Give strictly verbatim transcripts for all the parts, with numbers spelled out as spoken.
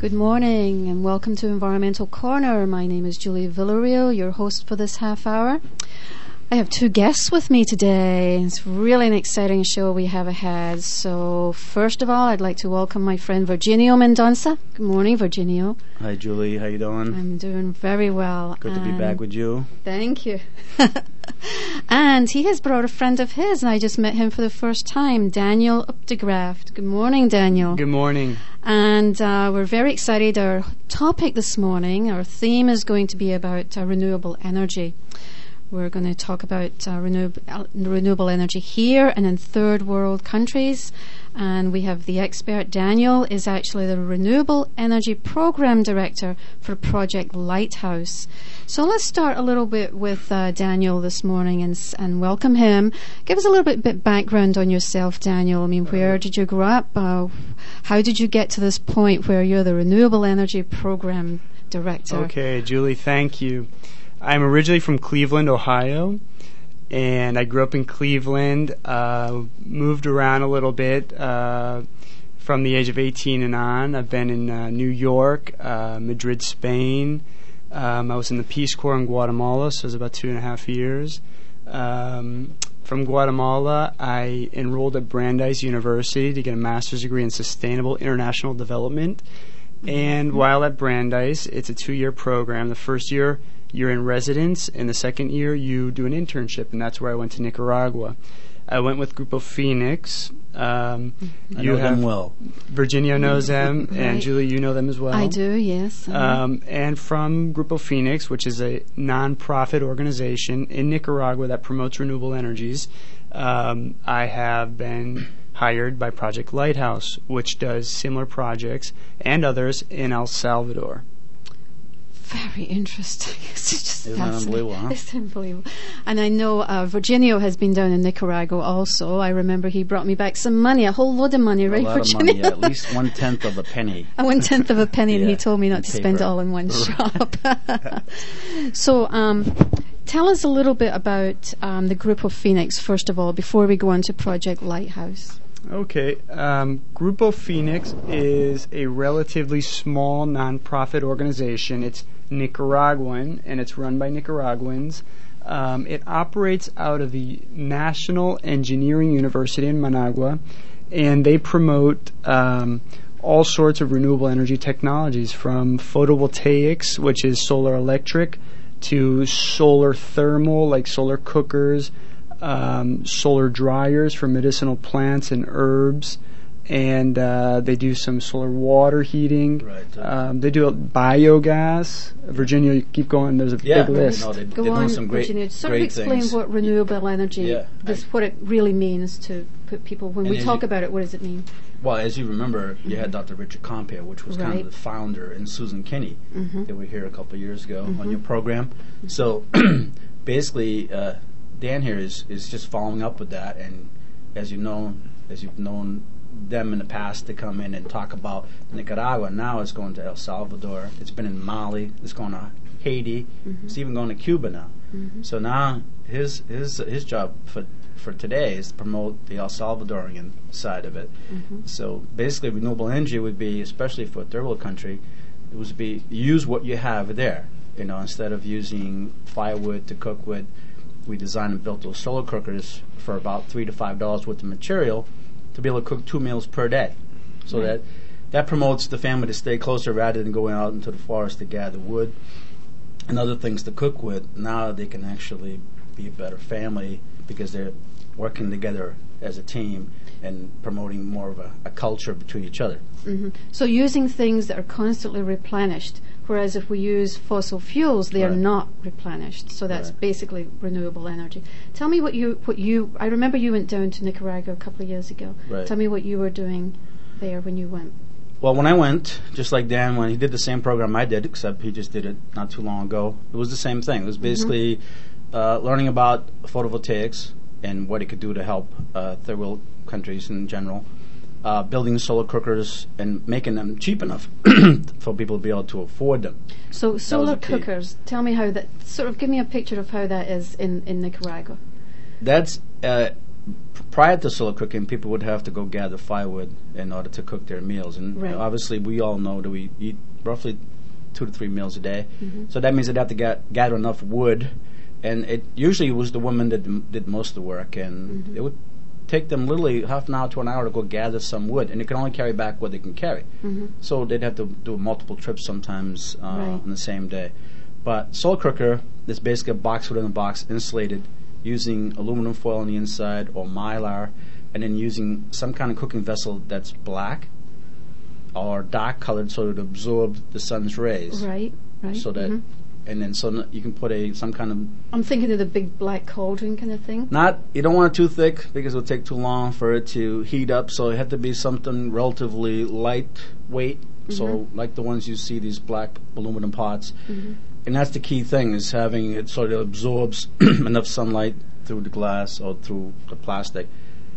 Good morning and welcome to Environmental Corner. My name is Julie Villarreal, your host for this half hour. I have two guests with me today. It's really an exciting show we have ahead. So first of all, I'd like to welcome my friend Virginio Mendonça. Good morning, Virginio. Hi, Julie. How you doing? I'm doing very well. Good to be back with you. Thank you. And he has brought a friend of his, and I just met him for the first time, Daniel Updegraft. Good morning, Daniel. Good morning. And uh, we're very excited. Our topic this morning, our theme is going to be about uh, renewable energy. We're going to talk about uh, renewable, uh, renewable energy here and in third world countries. And we have the expert. Daniel is actually the Renewable Energy Program Director for Project Lighthouse. So let's start a little bit with uh, Daniel this morning and, and welcome him. Give us a little bit, bit background on yourself, Daniel. I mean, where did you grow up? Uh, how did you get to this point where you're the Renewable Energy Program Director? Okay, Julie, thank you. I'm originally from Cleveland, Ohio, and I grew up in Cleveland, uh, moved around a little bit uh, from the age of eighteen and on. I've been in uh, New York, uh, Madrid, Spain. Um, I was in the Peace Corps in Guatemala, so it was about two and a half years. Um, from Guatemala, I enrolled at Brandeis University to get a master's degree in Sustainable International Development. And while at Brandeis, it's a two-year program. The first year, you're in residence, and the second year you do an internship, and that's where I went to Nicaragua. I went with Grupo Phoenix. Um, I you know have them well. Virginia knows them, Right. and Julie, you know them as well. I do, yes. Uh-huh. Um, and from Grupo Phoenix, which is a non-profit organization in Nicaragua that promotes renewable energies, um, I have been hired by Project Lighthouse, which does similar projects and others in El Salvador. Very interesting. It's just Isn't that fascinating. unbelievable, huh? It's unbelievable. And I know uh, Virginio has been down in Nicaragua also. I remember he brought me back some money, a whole load of money, right, A lot Virginio? of money, at least one tenth of a penny. A one tenth of a penny, and he Yeah, told me not in to spend it paper. all in one shop. So, um, tell us a little bit about um, the Group of Phoenix, first of all, before we go on to Project Lighthouse. Okay. Um, Grupo Phoenix is a relatively small nonprofit organization. It's Nicaraguan, and it's run by Nicaraguans. Um, it operates out of the National Engineering University in Managua, and they promote um, all sorts of renewable energy technologies, from photovoltaics, which is solar electric, to solar thermal, like solar cookers, Um, solar dryers for medicinal plants and herbs, and uh, they do some solar water heating. Right. Um, they do a biogas. Virginia, you keep going. There's a Yeah, big list. no, they, Go they're on, doing some great, Virginia. Sort of great explain things. what renewable energy, Yeah, this, I- what it really means to put people, when And we as talk you- about it, what does it mean? Well, as you remember, you had Doctor Richard Compier, which was kind Right. of the founder, and Susan Kinney. Mhm. They were here a couple of years ago Mhm. on your program. So basically, uh, Dan here is, is just following up with that, and as you know, as you've known them in the past to come in and talk about Nicaragua, now it's going to El Salvador. It's been in Mali. It's going to Haiti. Mhm. It's even going to Cuba now. Mhm. So now his his his job for for today is to promote the El Salvadorian side of it. Mhm. So basically, renewable energy would be, especially for a third world country, it would be use what you have there. You know, instead of using firewood to cook with, we designed and built those solar cookers for about three to five dollars worth of material to be able to cook two meals per day. So Right. that that promotes the family to stay closer rather than going out into the forest to gather wood and other things to cook with. Now they can actually be a better family because they're working together as a team and promoting more of a, a culture between each other. Mhm. So using things that are constantly replenished, whereas if we use fossil fuels, they are Right. not replenished. So that's Right. basically renewable energy. Tell me what you, what you, I remember you went down to Nicaragua a couple of years ago. Right. Tell me what you were doing there when you went. Well, when I went, just like Dan, when he did the same program I did, except he just did it not too long ago, it was the same thing. It was basically uh, learning about photovoltaics and what it could do to help uh, third world countries in general, uh, building solar cookers and making them cheap enough for people to be able to afford them. So solar the key. cookers, tell me how that, sort of give me a picture of how that is in, in Nicaragua. That's uh, prior to solar cooking, people would have to go gather firewood in order to cook their meals. And right. obviously, we all know that we eat roughly two to three meals a day. Mm-hmm. So that means they'd have to get, gather enough wood. And it usually was the women that d- did most of the work. And mm-hmm. it would take them literally half an hour to an hour to go gather some wood. And they can only carry back what they can carry. Mm-hmm. So they'd have to do multiple trips sometimes uh, right. on the same day. But solar cooker is basically a box within a box, insulated, using aluminum foil on the inside or mylar, and then using some kind of cooking vessel that's black or dark colored so it absorbs the sun's rays. Right, right. So that, mm-hmm. and then so n- you can put a some kind of. I'm thinking of the big black cauldron kind of thing. Not you don't want it too thick because it'll take too long for it to heat up. So it had to be something relatively lightweight. Mm-hmm. So like the ones you see, these black aluminum pots. Mm-hmm. And that's the key thing, is having it so that it absorbs enough sunlight through the glass or through the plastic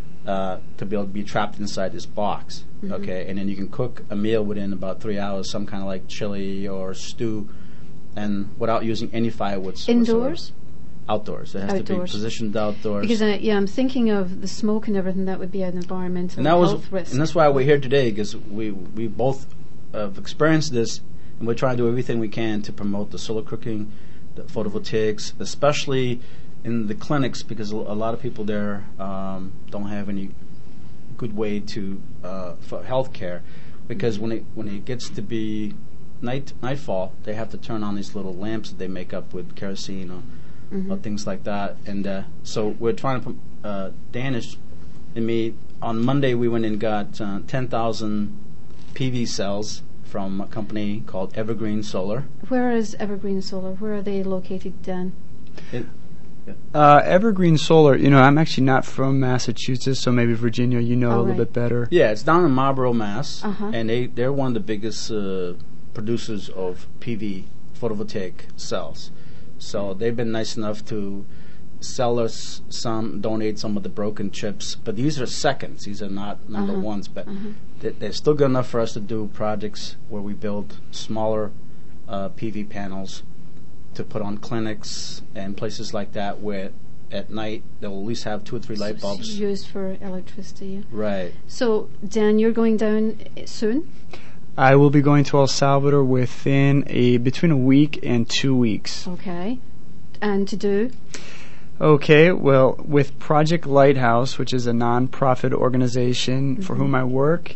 uh, to be able to be trapped inside this box. Mm-hmm. Okay, and then you can cook a meal within about three hours, some kind of like chili or stew, and without using any firewood. Indoors? Outdoors. It has outdoors. to be positioned outdoors. Because uh, yeah, I'm thinking of the smoke and everything. That would be an environmental and that health was, risk. And that's why we're here today, because we we both have experienced this. And we're trying to do everything we can to promote the solar cooking, the photovoltaics, especially in the clinics, because a lot of people there um, don't have any good way to uh, for health care. Because when it when it gets to be night nightfall, they have to turn on these little lamps that they make up with kerosene or, mm-hmm. or things like that. And uh, so we're trying to. Uh, Danish and me on Monday we went and got uh, ten thousand P V cells from a company called Evergreen Solar. Where is Evergreen Solar? Where are they located, Dan? It, yeah. uh, Evergreen Solar, you know, I'm actually not from Massachusetts, so maybe Virginia, you know oh, a little right. bit better. Yeah, it's down in Marlborough, Mass. Uh-huh. And they, they're one of the biggest uh, producers of P V, photovoltaic cells. So they've been nice enough to sell us some, donate some of the broken chips. But these are seconds. These are not number uh-huh. ones. But uh-huh. they're, they're still good enough for us to do projects where we build smaller uh, P V panels to put on clinics and places like that, where at night they'll at least have two or three so light bulbs. Used for electricity. Yeah. Right. So, Dan, you're going down soon? I will be going to El Salvador within a between a week and two weeks. Okay. And to do? Okay, well, with Project Lighthouse, which is a non-profit organization mm-hmm. for whom I work,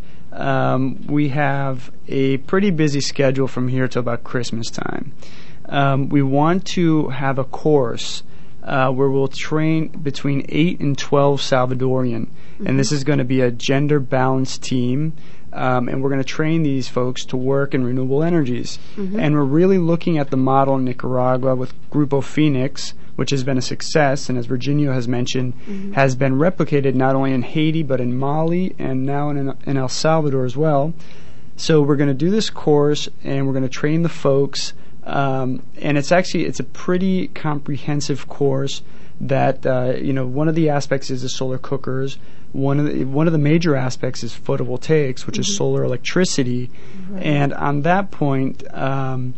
um, we have a pretty busy schedule from here till about Christmas time. Um, we want to have a course uh, where we'll train between eight and twelve Salvadorian, mm-hmm. and this is going to be a gender-balanced team. Um, and we're going to train these folks to work in renewable energies. Mm-hmm. And we're really looking at the model in Nicaragua with Grupo Phoenix, which has been a success, and as Virginia has mentioned, mm-hmm. has been replicated not only in Haiti, but in Mali, and now in, in El Salvador as well. So we're going to do this course, and we're going to train the folks, um, and it's actually, it's a pretty comprehensive course that, uh, you know, one of the aspects is the solar cookers. One of the, one of the major aspects is photovoltaics, which mm-hmm. is solar electricity. Right. And on that point, um,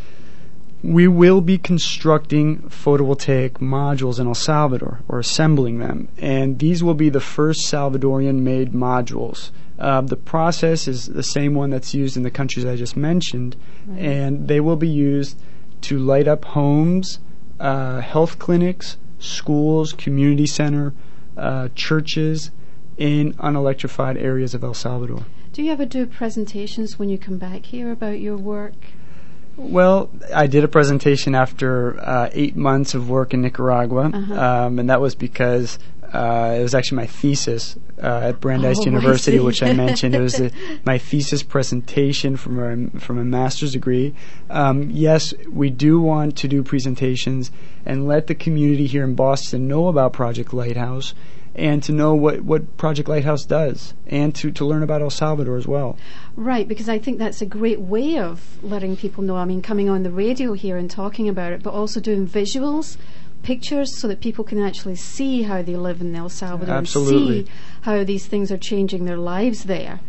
we will be constructing photovoltaic modules in El Salvador, or assembling them. And these will be the first Salvadorian-made modules. Uh, the process is the same one that's used in the countries I just mentioned, right. and they will be used to light up homes, uh, health clinics, schools, community center, uh, churches in unelectrified areas of El Salvador. Do you ever do presentations when you come back here about your work? Well, I did a presentation after uh, eight months of work in Nicaragua, uh-huh. um, and that was because uh, it was actually my thesis uh, at Brandeis oh, University, I which I mentioned. It was a, my thesis presentation from a, from a master's degree. Um, yes, we do want to do presentations and let the community here in Boston know about Project Lighthouse, and to know what, what Project Lighthouse does, and to, to learn about El Salvador as well. Right, because I think that's a great way of letting people know. I mean, coming on the radio here and talking about it, but also doing visuals, pictures, so that people can actually see how they live in El Salvador Absolutely. and see how these things are changing their lives there.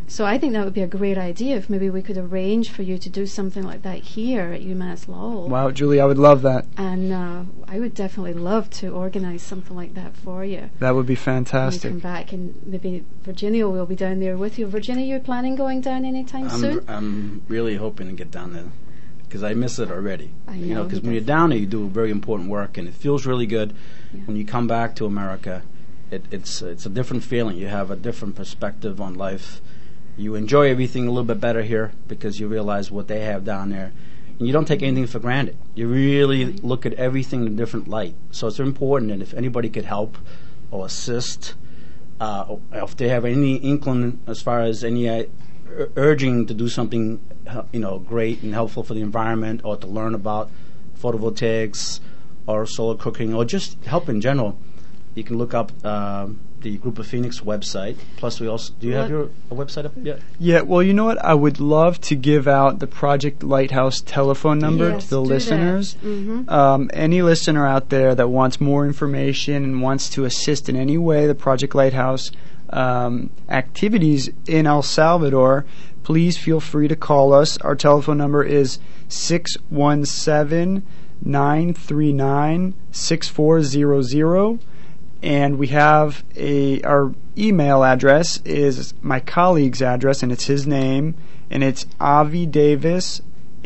So I think that would be a great idea if maybe we could arrange for you to do something like that here at UMass Lowell. Wow, Julie, I would love that. And uh, I would definitely love to organize something like that for you. That would be When fantastic. you come back, and maybe Virginia will be down there with you. Virginia, you're planning going down anytime I'm, soon? I'm really hoping to get down there because I miss it already. I You know, know, because you when do. you're down there, you do very important work, and it feels really good. Yeah. When you come back to America, it, it's it's a different feeling. You have a different perspective on life. You enjoy everything a little bit better here because you realize what they have down there. And you don't take anything for granted. You really Right. look at everything in a different light. So it's important, and if anybody could help or assist, uh, or if they have any inkling as far as any uh, ur- urging to do something, uh, you know, great and helpful for the environment, or to learn about photovoltaics or solar cooking, or just help in general, you can look up um the Group of Phoenix website. Plus, we also do you have What- your a website up yet? Yeah, well, you know what? I would love to give out the Project Lighthouse telephone number Yes, to the do that. listeners. Mhm. Um, any listener out there that wants more information and wants to assist in any way the Project Lighthouse um, activities in El Salvador, please feel free to call us. Our telephone number is six one seven, nine three nine, six four zero zero. And we have a our email address is my colleague's address, and it's his name, and it's Avi Davis,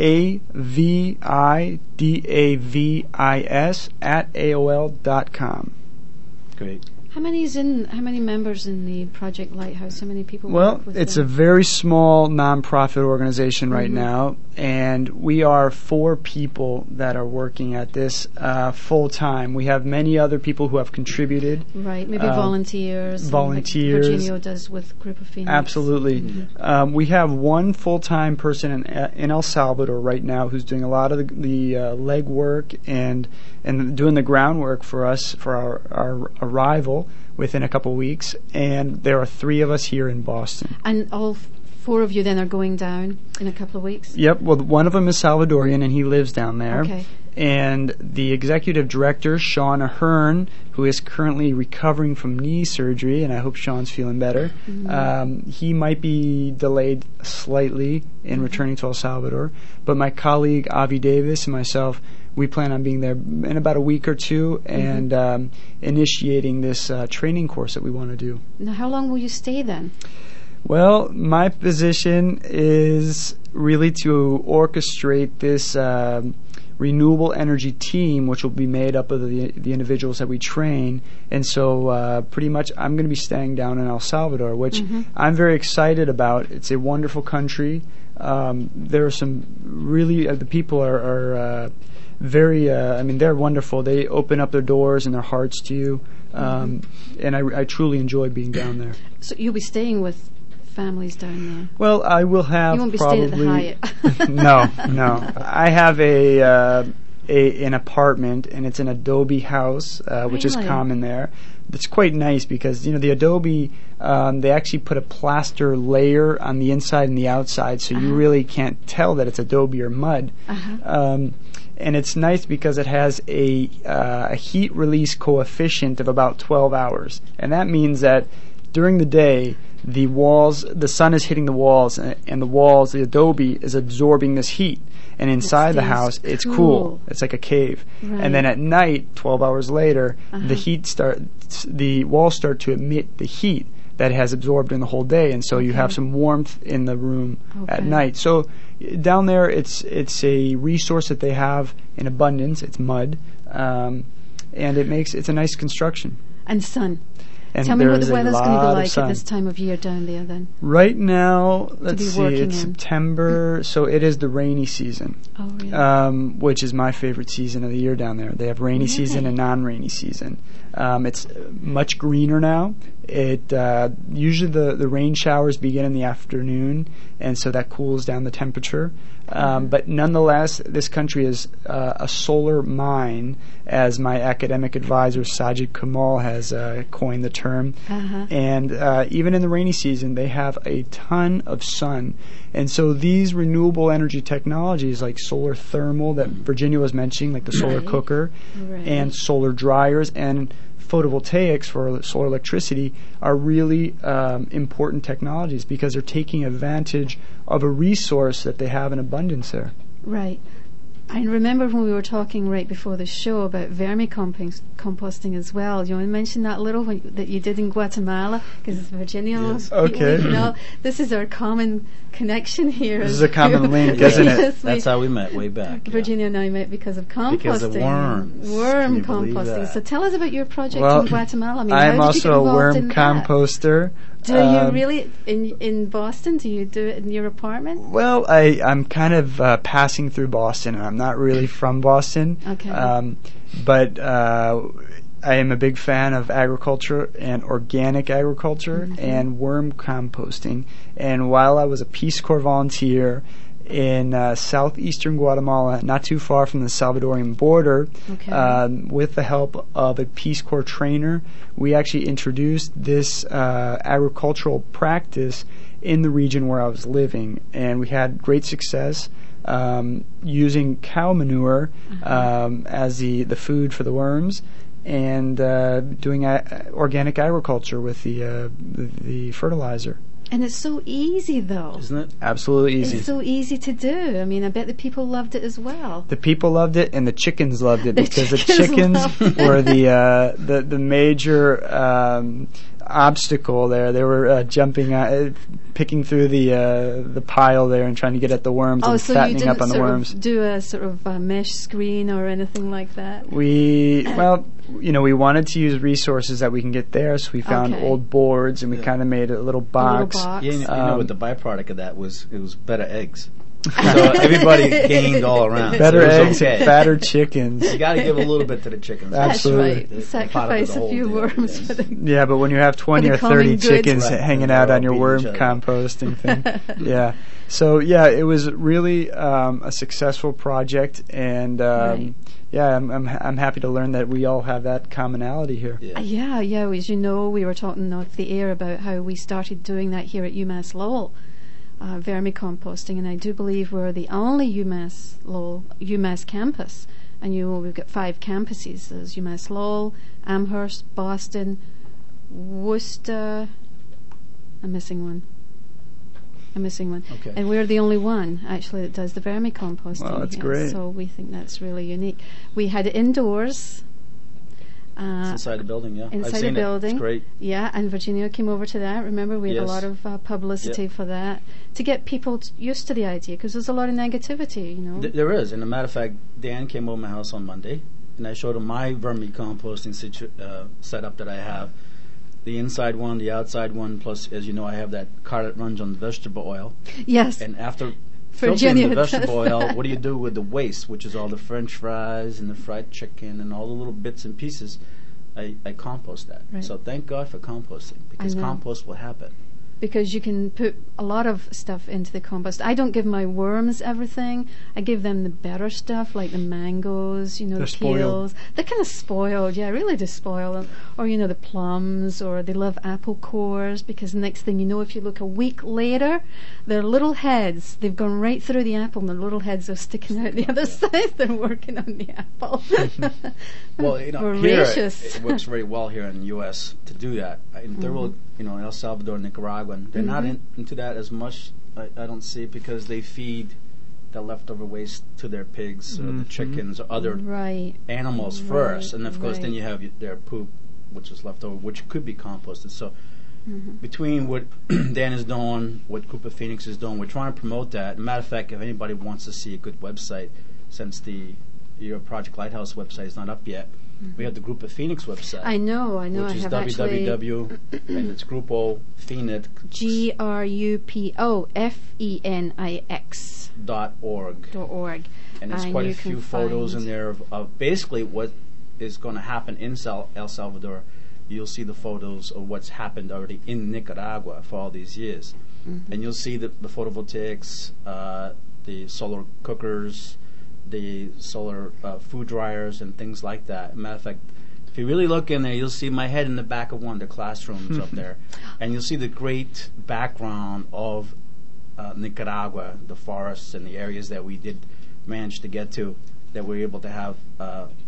A V I D A V I S at A O L dot com. Great. How many is in? How many members in the Project Lighthouse? How many people? Well, work with it's a them? very small nonprofit organization right Mhm. now, and we are four people that are working at this uh, full time. We have many other people who have contributed. right. Maybe um, volunteers. and volunteers. Like Virginia does with Group of Phoenix. Absolutely. Um, we have one full-time person in, in El Salvador right now who's doing a lot of the, the uh, legwork and and doing the groundwork for us for our, our arrival within a couple weeks. And there are three of us here in Boston. And all f- four of you then are going down in a couple of weeks. Yep. Well, one of them is Salvadorian, and he lives down there. Okay. And the executive director, Sean Ahern, who is currently recovering from knee surgery, and I hope Sean's feeling better, um, he might be delayed slightly in returning to El Salvador. But my colleague, Avi Davis, and myself, we plan on being there in about a week or two and um, initiating this uh, training course that we want to do. Now, how long will you stay then? Well, my position is really to orchestrate this um, renewable energy team, which will be made up of the, the individuals that we train. And so uh, pretty much I'm going to be staying down in El Salvador, which I'm very excited about. It's a wonderful country. Um, there are some really, uh, the people are, are uh, very, uh, I mean, they're wonderful. They open up their doors and their hearts to you. Um, and I, I truly enjoy being down there. So you'll be staying with families down there. Well, I will have You won't be probably staying at the Hyatt. no, no. I have a, uh, a an apartment, and it's an adobe house, uh, which is Really? common there. It's quite nice because you know the adobe. Um, they actually put a plaster layer on the inside and the outside, so you Uh-huh. really can't tell that it's adobe or mud. Uh-huh. Um, and it's nice because it has a, uh, a heat release coefficient of about twelve hours, and that means that during the day, the walls, the sun is hitting the walls, and, and the walls, the adobe is absorbing this heat. And inside the stays house, it's cool. cool. It's like a cave. Right. And then at night, twelve hours later, Uh-huh. the heat start, the walls start to emit the heat that has absorbed in the whole day, and so you have Okay. some warmth in the room at Okay. night. So y- down there, it's it's a resource that they have in abundance. It's mud, um, and it makes it's a nice construction. And sun. And Tell me what there's the a weather's going to lot be of like at sun. this time of year down there then. Right now, let's be see, working it's in. September, so it is the rainy season, Oh, really? um, which is my favorite season of the year down there. They have rainy Really? season and non-rainy season. Um, it's uh, much greener now. It uh, usually the, the rain showers begin in the afternoon, and so that cools down the temperature. Um, but nonetheless, this country is uh, a solar mine, as my academic advisor Sajid Kamal has uh, coined the term. Uh-huh. And uh, even in the rainy season, they have a ton of sun. And so these renewable energy technologies like solar thermal that Virginia was mentioning, like the solar Right. cooker, Right. and solar dryers, and photovoltaics for solar electricity are really um, important technologies because they're taking advantage of a resource that they have in abundance there. Right. I remember when we were talking right before the show about vermicomposting as well. You want to mention that little one that you did in Guatemala? Because Virginia knows. Yes. Okay. You know, this is our common connection here. This is a common link, isn't it? Yes, we- That's how we met way back. yeah. Virginia and I met because of composting. Because of worms. Worm Can you believe composting. that? So tell us about your project Well, in Guatemala. I mean, I'm how did you also get a involved worm in that? composter. Do you Um, really in in Boston? Do you do it in your apartment? Well, I, I'm kind of uh, passing through Boston, and I'm not really from Boston. Okay. Um, but uh, I am a big fan of agriculture and organic agriculture Mhm. and worm composting. And while I was a Peace Corps volunteer in uh, southeastern Guatemala, not too far from the Salvadorian border, Okay. um, with the help of a Peace Corps trainer, we actually introduced this uh, agricultural practice in the region where I was living, and we had great success um, using cow manure Uh-huh. um, as the, the food for the worms, and uh, doing a- organic agriculture with the, uh, the the fertilizer. And it's so easy, though. Isn't it? Absolutely easy. It's so easy to do. I mean, I bet the people loved it as well. The people loved it, and the chickens loved it The because the chickens chickens loved it. were the uh, the the major um, obstacle there. They were uh, jumping, uh, picking through the uh, the pile there, and trying to get at the worms Oh, and so you fattening didn't up on the sort worms. of do a sort of uh mesh screen or anything like that? We well, you know, we wanted to use resources that we can get there, so we found Okay. old boards, and we Yeah. kind of made a little A box. little box. Yeah, you, you know Um, what the byproduct of that was? It was better eggs. So everybody gained all around. Better It was eggs okay. and fatter chickens. You got to give a little bit to the chickens. That's Absolutely. right. They're part of Sacrifice the a whole few deal, worms yes. for the Yeah, but when you have twenty the or common thirty good. chickens Right, hanging and out they're on your all worm beating each other up. composting thing, yeah. So yeah, it was really um, a successful project, and um, Right. yeah, I'm, I'm I'm happy to learn that we all have that commonality here. Yeah. Uh, Yeah, yeah. As you know, we were talking off the air about how we started doing that here at UMass Lowell, uh, vermicomposting, and I do believe we're the only UMass Lowell UMass campus. And you know, we've got five campuses. There's UMass Lowell, Amherst, Boston, Worcester. I'm missing one. I'm missing one. Okay. And we're the only one actually that does the vermicomposting. Wow, that's yeah, great. So we think that's really unique. We had it indoors. Uh, It's inside the building, yeah. I've inside the seen building. It. It's great. Yeah, and Virginia came over to that. Remember, we had Yes. a lot of uh, publicity Yep. for that to get people t- used to the idea because there's a lot of negativity, you know. Th- there is. And a matter of fact, Dan came over to my house on Monday, and I showed him my vermicomposting situ- uh, setup that I have. The inside one, the outside one, plus, as you know, I have that car that runs on vegetable oil. Yes. And after filtering Virginia the does vegetable oil, that. what do you do with the waste, which is all the French fries and the fried chicken and all the little bits and pieces? I, I compost that. Right. So thank God for composting, because know. compost will happen. Because you can put a lot of stuff into the compost. I don't give my worms everything. I give them the better stuff, like the mangoes, you know, They're the spoiled. peels. They're kind of spoiled, yeah, really do spoil them. Or, you know, the plums, or they love apple cores, because the next thing you know, if you look a week later, their little heads, they've gone right through the apple, and their little heads are sticking out the other side. They're working on the apple. Well, you know, here Voracious. it works very well here in the U S to do that. In third world, you know, in El Salvador, Nicaragua, they're not Mhm. in, into that as much. I, I don't see it because they feed the leftover waste to their pigs or the Mhm. chickens or other Right. animals Right, first, and of course then right. you have y- their poop, which is left over, which could be composted. So Mhm. between what Dan is doing, what Group of Phoenix is doing, we're trying to promote that. Matter of fact, if anybody wants to see a good website, since the your Project Lighthouse website is not up yet, we have the Group of Phoenix website, I know, I know. which I is have actually www and it's Grupo Phoenix G R U P O F E N I X dot org, dot org. and there's And quite a you can few photos find- in there of, of basically what is going to happen in Sal- El Salvador. You'll see the photos of what's happened already in Nicaragua for all these years. Mhm. And you'll see the, the photovoltaics, uh, the solar cookers, the solar uh, food dryers, and things like that. Matter of fact, if you really look in there, you'll see my head in the back of one of the classrooms up there. And you'll see the great background of uh, Nicaragua, the forests and the areas that we did manage to get to, that we were able to have uh,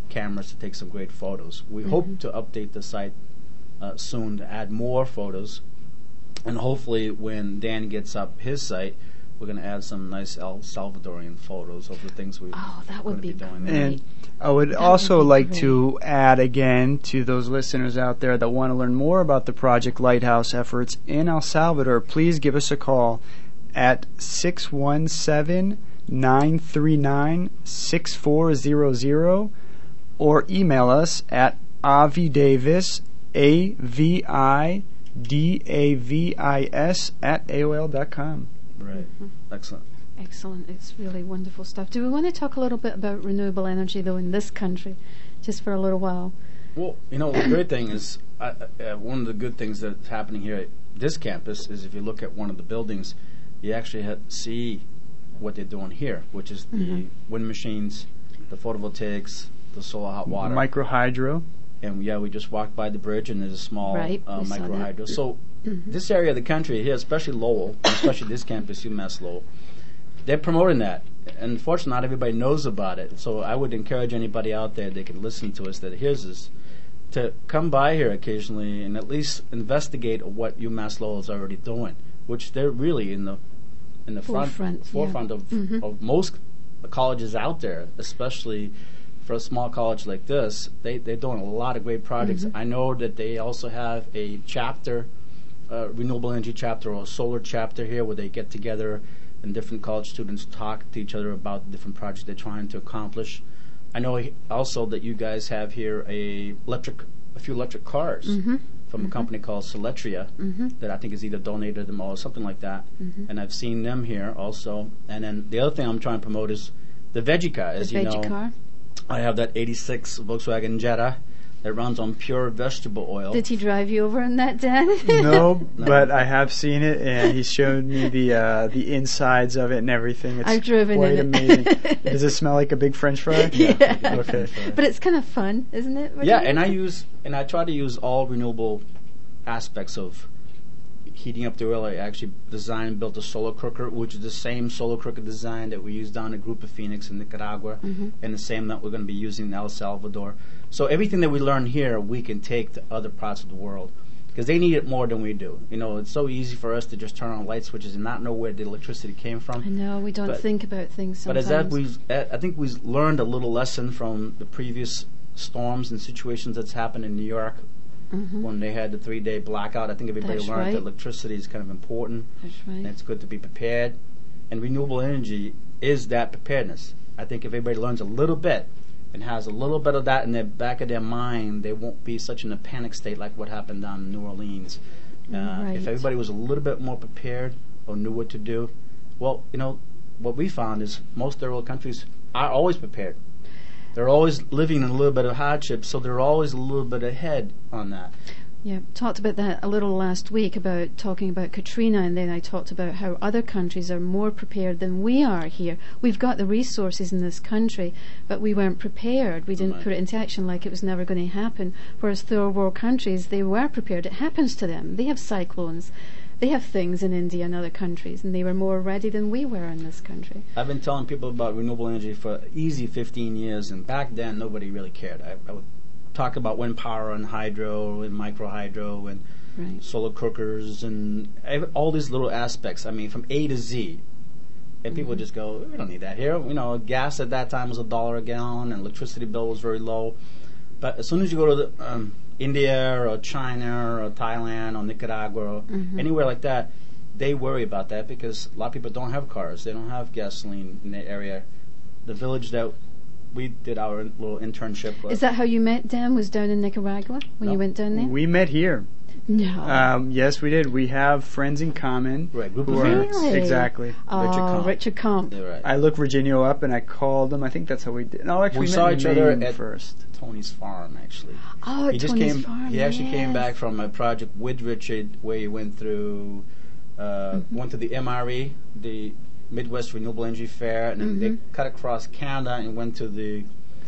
cameras to take some great photos. We mm-hmm. hope to update the site uh, soon to add more photos, and hopefully when Dan gets up his site, we're going to add some nice El Salvadorian photos of the things we're oh, that would be, be doing great. there. And I would that also would like great. to add again to those listeners out there that want to learn more about the Project Lighthouse efforts in El Salvador, please give us a call at six one seven, nine three nine, six four zero zero or email us at avidavis, A V I D A V I S, at A O L dot com. Right. Mm-hmm. Excellent. Excellent. It's really wonderful stuff. Do we want to talk a little bit about renewable energy, though, in this country, just for a little while? Well, you know, the great thing is, uh, uh, one of the good things that's happening here at this campus is if you look at one of the buildings, you actually have see what they're doing here, which is the mm-hmm. wind machines, the photovoltaics, the solar hot water. Micro hydro. And, yeah, we just walked by the bridge, and there's a small right, uh, micro hydro. So mm-hmm. this area of the country here, especially Lowell, especially this campus, UMass Lowell, they're promoting that. And unfortunately, not everybody knows about it. So I would encourage anybody out there that can listen to us that hears this to come by here occasionally and at least investigate what UMass Lowell is already doing, which they're really in the in the front forefront, forefront yeah. of, mm-hmm. of most colleges out there, especially for a small college like this. They, they're doing a lot of great projects. Mm-hmm. I know that they also have a chapter, uh, renewable energy chapter or a solar chapter here where they get together and different college students talk to each other about the different projects they're trying to accomplish. I know he- also that you guys have here a electric, a few electric cars mm-hmm. from mm-hmm. a company called Soletria mm-hmm. that I think is either donated them or something like that. Mm-hmm. And I've seen them here also. And then the other thing I'm trying to promote is the Veggie Car. As the you Veggie know, Car. I have that eighty-six Volkswagen Jetta that runs on pure vegetable oil. Did he drive you over in that, Dan? No, but I have seen it, and he showed me the uh, the insides of it and everything. It's I've driven quite in amazing. it. Does it smell like a big French fry? Yeah. Okay. But it's kind of fun, isn't it? What Yeah, do you and I think? use and I try to use all renewable aspects of heating up the oil. I actually designed and built a solar cooker, which is the same solar cooker design that we use down at Grupo Phoenix in Nicaragua, mm-hmm. and the same that we're going to be using in El Salvador. So everything that we learn here, we can take to other parts of the world because they need it more than we do. You know, it's so easy for us to just turn on light switches and not know where the electricity came from. I know, we don't But- think about things sometimes. But as that we've, I think we've learned a little lesson from the previous storms and situations that's happened in New York mm-hmm. when they had the three-day blackout. I think everybody That's learned right. that electricity is kind of important, That's right. and it's good to be prepared. And renewable energy is that preparedness. I think if everybody learns a little bit and has a little bit of that in the back of their mind, they won't be such in a panic state like what happened down in New Orleans. Uh, Right. If everybody was a little bit more prepared or knew what to do, well, you know, what we found is most third world countries are always prepared. They're always living in a little bit of hardship, so they're always a little bit ahead on that. Yeah, talked about that a little last week about talking about Katrina, and then I talked about how other countries are more prepared than we are here. We've got the resources in this country, but we weren't prepared. We didn't Right. put it into action like it was never going to happen. Whereas third world countries, they were prepared. It happens to them. They have cyclones. They have things in India and other countries, and they were more ready than we were in this country. I've been telling people about renewable energy for easy fifteen years, and back then nobody really cared. I, I would talk about wind power and hydro and micro hydro and Right. solar cookers and ev- all these little aspects. I mean, from A to Z. And people Mm-hmm. just go, we don't need that here. You know, gas at that time was a dollar a gallon, and electricity bill was very low. But as soon as you go to the, um, India or China or Thailand or Nicaragua or Mhm. anywhere like that, they worry about that because a lot of people don't have cars. They don't have gasoline in their area. The village that we did our little internship. uh, Is that how you met, Dan? Was down in Nicaragua when No. you went down there? We met here. No. Um, yes, we did. We have friends in common. Right, group who of are- friends. Really? Exactly. oh, Richard Comp. Richard Comp. You're right. I looked Virginio up and I called him. I think that's how we did. No, actually, We we, saw met in each other Maine at- first. Tony's farm, actually. Oh, at he just Tony's came. farm. He actually came yes. back from a project with Richard, where he went through, uh, Mhm. went to the M R E, the Midwest Renewable Energy Fair, and then Mhm. they cut across Canada and went to the,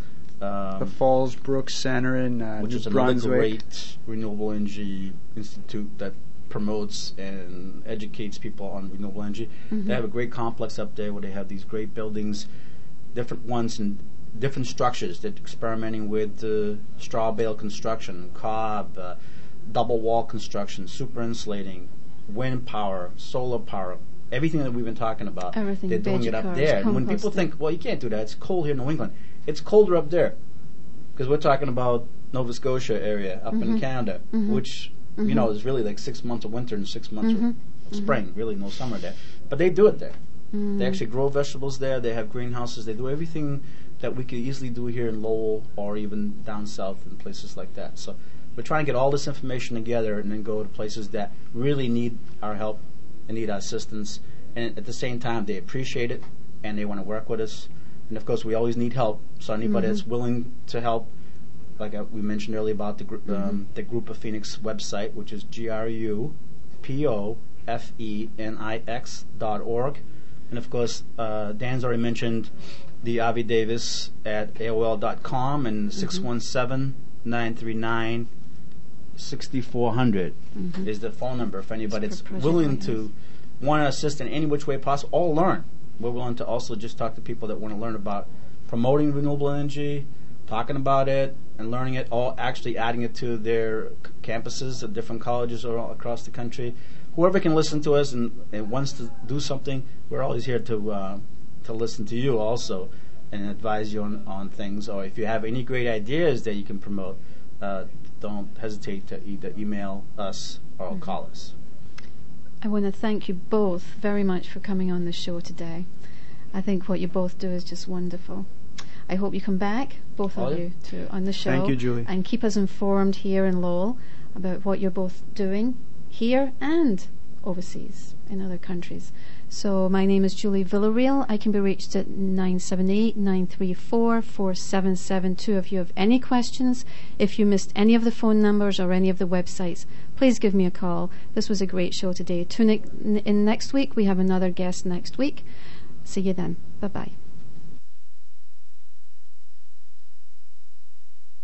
um, The Fallsbrook Center in uh, which New is another Brunswick. great renewable energy institute that promotes and educates people on renewable energy. Mhm. They have a great complex up there where they have these great buildings, different ones in different structures. They're experimenting with uh, straw bale construction, cob, uh, double wall construction, super insulating, wind power, solar power, everything that we've been talking about. Everything. They're doing it up cars, there. And when people composting. think, well, you can't do that, it's cold here in New England. It's colder up there because we're talking about Nova Scotia area up Mm-hmm. in Canada, Mm-hmm. which Mm-hmm. you know is really like six months of winter and six months Mm-hmm. of spring. Really, no summer there. But they do it there. Mm. They actually grow vegetables there. They have greenhouses. They do everything that we could easily do here in Lowell or even down south in places like that. So we're trying to get all this information together and then go to places that really need our help and need our assistance. And at the same time, they appreciate it and they want to work with us. And of course, we always need help. So anybody Mm-hmm. that's willing to help, like uh, we mentioned earlier about the, gr- um, Mm-hmm. the Group of Phoenix website, which is G R U P O F E N I X dot org. And of course, uh, Dan's already mentioned the Avi Davis at A O L dot com and six one seven, nine three nine, six four zero zero Mhm. is the phone number if anybody It's that's for Project willing Lighthouse. to want to assist in any which way possible or learn. We're willing to also just talk to people that want to learn about promoting renewable energy, talking about it, and learning it, all actually adding it to their c- campuses at different colleges all across the country. Whoever can listen to us and, and wants to do something, we're always here to uh, to listen to you also and advise you on, on things. Or if you have any great ideas that you can promote, uh, don't hesitate to either email us or Mm-hmm. call us. I want to thank you both very much for coming on the show today. I think what you both do is just wonderful. I hope you come back, both Oh, of yeah. you, to on the show. Thank you, Julie. And keep us informed here in Lowell about what you're both doing here and overseas in other countries. So my name is Julie Villarreal. I can be reached at nine seven eight, nine three four, four seven seven two. If you have any questions, if you missed any of the phone numbers or any of the websites, please give me a call. This was a great show today. Tune in next week. We have another guest next week. See you then. Bye-bye.